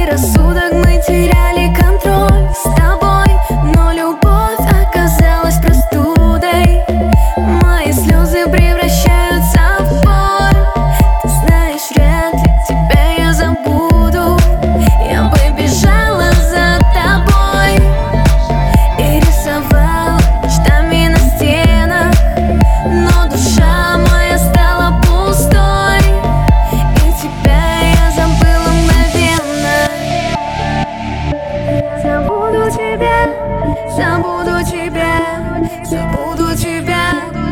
рассудок, мы теряли контроль с тобой, но любовь оказалась простудой. Мои слезы превращаются в боль. Ты знаешь, вряд ли тебя я забуду. Я бы бежала за тобой и рисовала мечтами на стенах, но душа моя стала пустой, и тебя я забыла мгновенно. Я забуду тебя, забуду тебя, забуду тебя.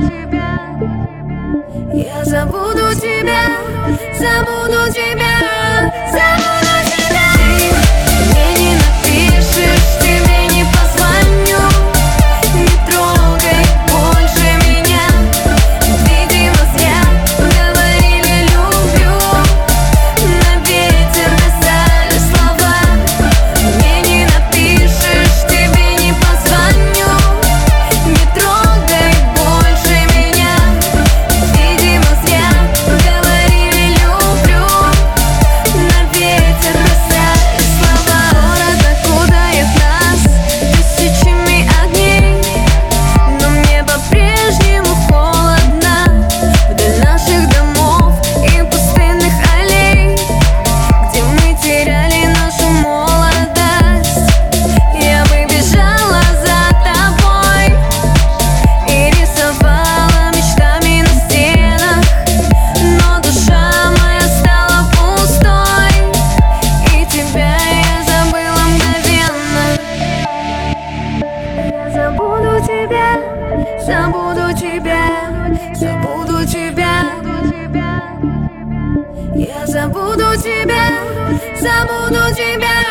Я забуду тебя, забуду тебя, забуду тебя. Ты мне не напишешь, тебе не позвоню. Не трогай больше меня. Видимо, зря говорили люблю. На ветер бросали слова. Мне не напишешь, тебе не позвоню. Не трогай больше меня. Видимо, зря говорили люблю. На ветер бросали слова. Город окутает нас тысячами огней, но мне по-прежнему холодно вдоль наших домов и пустынных аллей, где мы теряли нашу молодость. Я бы бежала за тобой и рисовала мечтами на стенах, но душа моя стала пустой, и тебя я забыла мгновенно. Я забуду тебя, забуду тебя, забуду тебя. Я забуду тебя, забуду тебя.